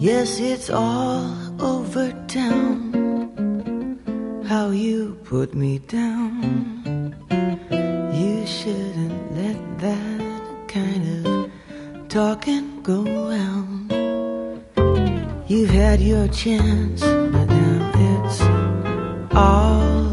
Yes, it's all over town, how you put me down. You shouldn't let that kind of talking go round. You've had your chance, but now it's all